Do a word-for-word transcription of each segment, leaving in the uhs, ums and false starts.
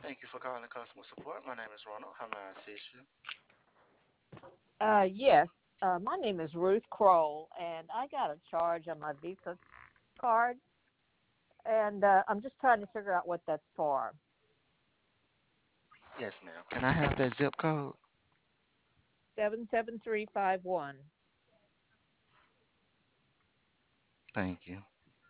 Thank you for calling customer support. My name is Ronald. How may I assist you? Uh, yes. Uh, my name is Ruth Kroll, and I got a charge on my Visa card, and uh, I'm just trying to figure out what that's for. Yes, ma'am. Can I have that zip code? Seven seven three five one. Thank you.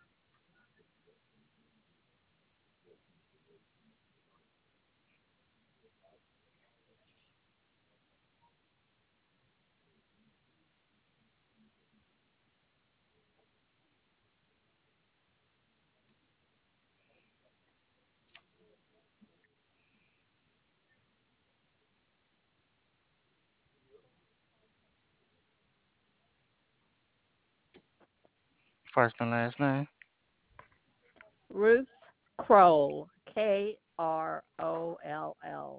First and last name. Ruth Kroll, K R O L L.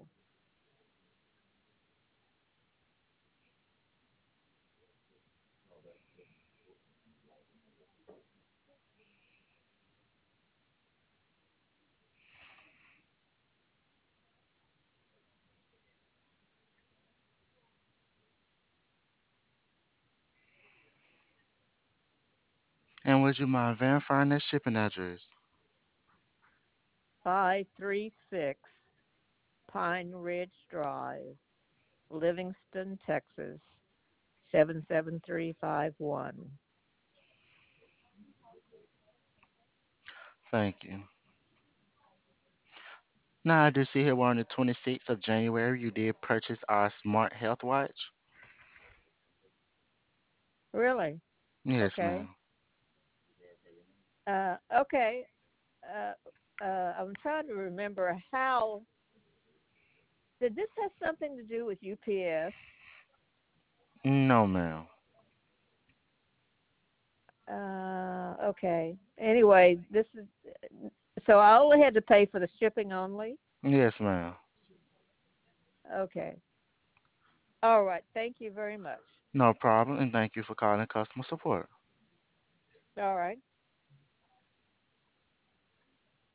And would you mind verifying that shipping address? five three six Pine Ridge Drive, Livingston, Texas, seven seven three five one. Thank you. Now I do see here we're on the twenty-sixth of January. You did purchase our smart health watch. Really? Yes, Okay. ma'am. Uh, okay. Uh, uh, I'm trying to remember how. Did this have something to do with U P S? No, ma'am. Uh, okay. Anyway, this is so I only had to pay for the shipping only. Yes, ma'am. Okay. All right. Thank you very much. No problem, and thank you for calling customer support. All right.